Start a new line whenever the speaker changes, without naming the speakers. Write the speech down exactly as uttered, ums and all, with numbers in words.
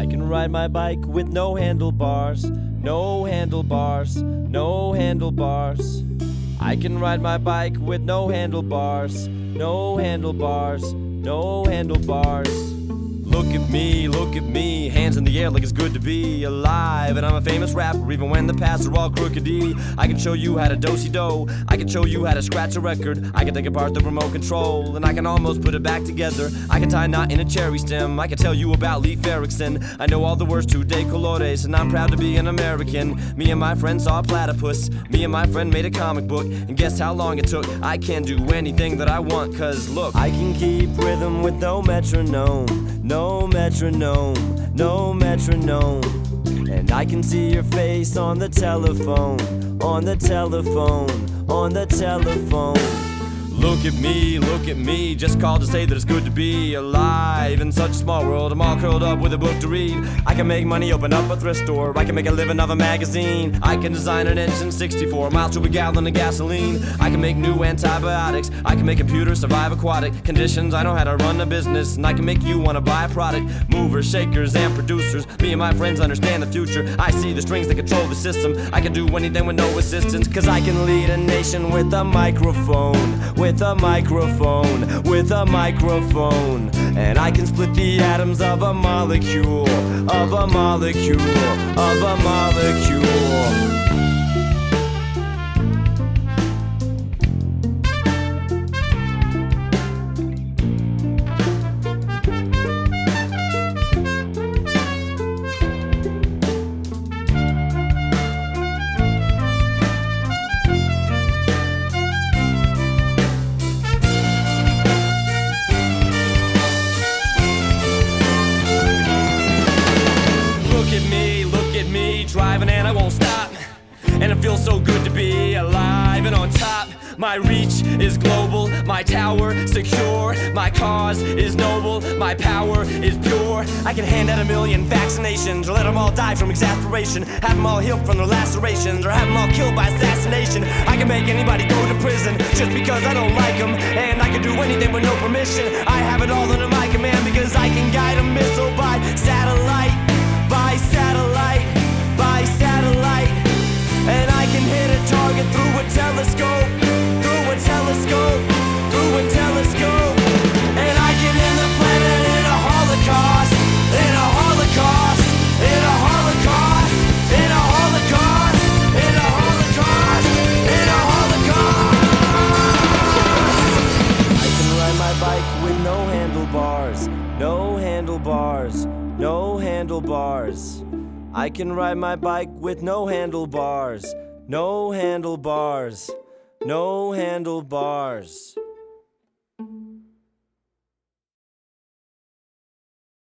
I can ride my bike with no handlebars, no handlebars, no handlebars. I can ride my bike with no handlebars, no handlebars, no handlebars. Look at me, look at me, hands in the air like it's good to be alive. And I'm a famous rapper even when the paths are all crookedy. I can show you how to do-si-do, I can show you how to scratch a record. I can take apart the remote control and I can almost put it back together. I can tie a knot in a cherry stem, I can tell you about Leif Erikson. I know all the words to De Colores and I'm proud to be an American. Me and my friend saw a platypus, me and my friend made a comic book. And guess how long it took? I can do anything that I want, cause look, I can keep rhythm with no metronome, no metronome, no metronome. And I can see your face on the telephone, on the telephone, on the telephone. Look at me, look at me, just called to say that it's good to be alive. In such a small world, I'm all curled up with a book to read. I can make money, open up a thrift store, I can make a living of a magazine. I can design an engine sixty-four miles to a gallon of gasoline. I can make new antibiotics, I can make computers survive aquatic conditions. I know how to run a business, and I can make you want to buy a product. Movers, shakers, and producers, me and my friends understand the future. I see the strings that control the system, I can do anything with no assistance. Cause I can lead a nation with a microphone, with a microphone, with a microphone. And I can split the atoms of a molecule, of a molecule, of a molecule. Driving and I won't stop, and it feels so good to be alive and on top. My reach is global, my tower secure, my cause is noble, my power is pure. I can hand out a million vaccinations, or let them all die from exasperation, have them all healed from their lacerations, or have them all killed by assassination. I can make anybody go to prison just because I don't like them, and I can do anything with no permission. I have it all under my command because I can guide a missile by satellite, by satellite, by satellite. And I can hit a target through a telescope, through a telescope, through a telescope. And I can end the planet in a holocaust, in a holocaust, in a holocaust, in a holocaust, in a holocaust, in a holocaust. I can ride my bike with no handlebars, no handlebars, no handlebars. I can ride my bike with no handlebars, no handlebars, no handlebars.